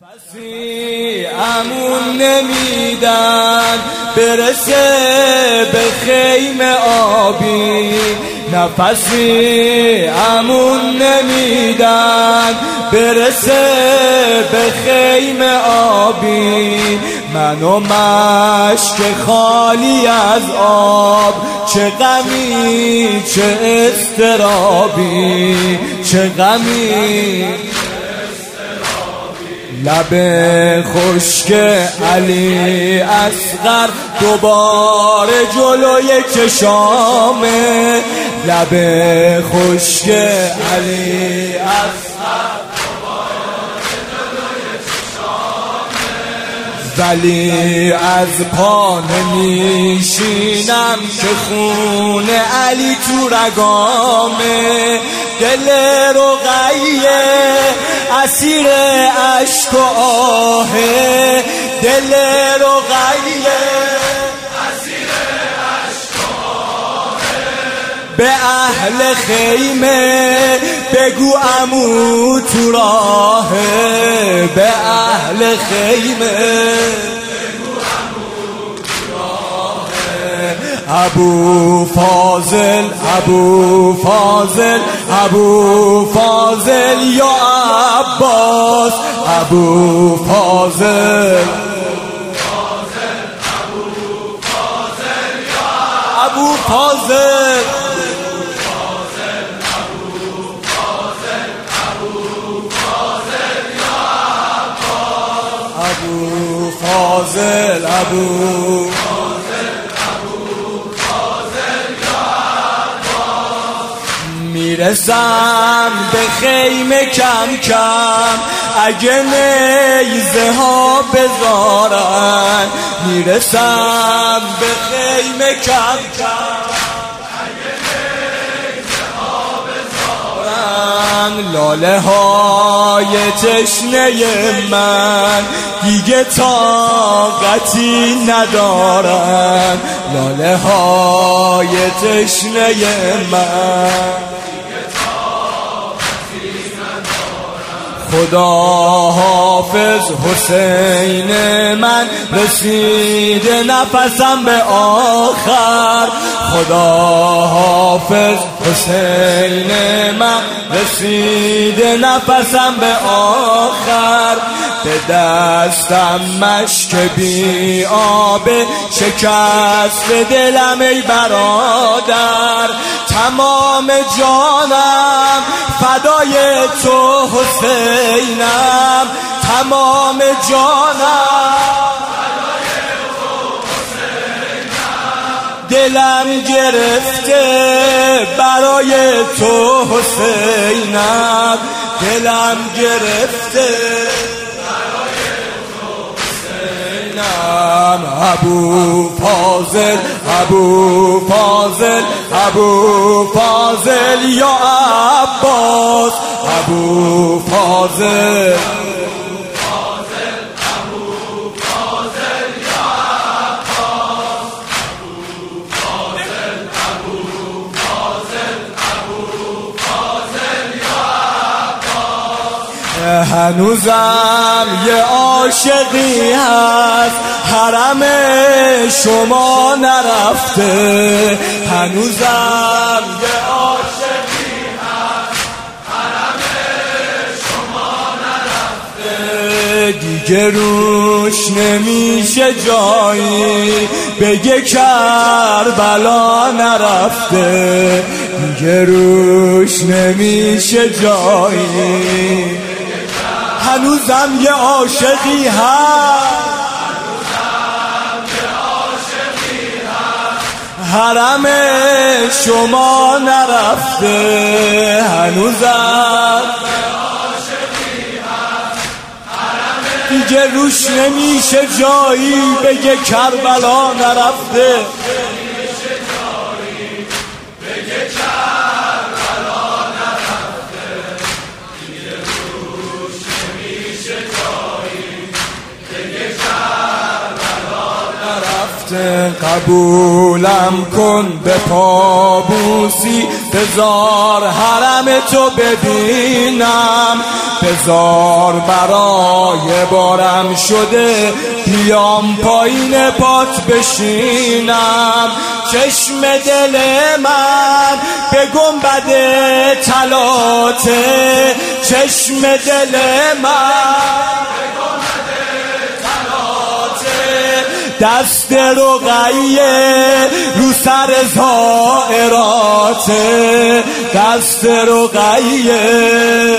نفسی امون نمیدن برسه به خیمه آبی، نفسی امون نمیدن برسه به خیمه آبی. من و مشک خالی از آب، چه غمی چه اضطرابی، چه غمی لب خشک علی اصغر دوباره جلوی چشامه، لب خشک علی اصغر دوباره جلوی چشامه. ولی از پا نمیشینم که خون علی تو رگامه، دل رقیه اسیر عشق و آهه، دل رقیه اسیر عشق و آهه. به اهل خیمه بگو عمو تو راهه، به اهل خیمه بگو عمو تو راهه. ابو فاضل ابو فاضل ابو فاضل یا عباس، ابو فاضل ابو فاضل ابو فاضل ابو میرسم به خیمه کم کم اگه نیزه ها بذارن، میرسم به خیمه کم کم اگه نیزه ها بذارن. لاله های تشنه من دیگه طاقتی ندارن، لاله های تشنه من خدا حافظ حسین من رسیده نفسم به آخر، خدا حافظ حسین من رسیده نفسم به آخر. به دستم مشک بی آب شکست دلم ای برادر، تمام جانم فدای تو حسینم، تمام جانم فدای تو حسینم. دلم گرفته برای تو حسینم، دلم گرفته ابو فاضل ابو فاضل ابو فاضل یا عباس، ابو فاضل هنوزم یه عاشقی هست حرم شما نرفته، هنوزم یه عاشقی هست حرم شما نرفته. دیگه روش نمیشه جایی بگه کربلا نرفته، دیگه روش نمیشه جایی. هنوزم یه عاشقی هست حرم شما نرفته، هنوزم دیگه روش نمیشه جایی بگه کربلا نرفته. قبولم کن به پابوسی، بذار حرم تو ببینم، بزار برای بارم شده بیام پایین پات بشینم. چشم دل من به گنبد طلاته، چشم دل من به گنبد طلاته، دست رقیه رو سر زائراته، دست رقیه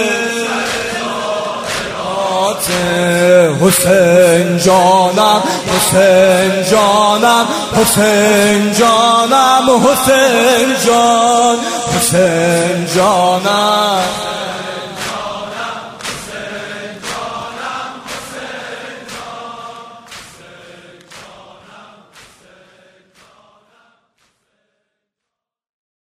حسین جانم، حسین جانم، حسین جانم، حسین جان، حسین جانم.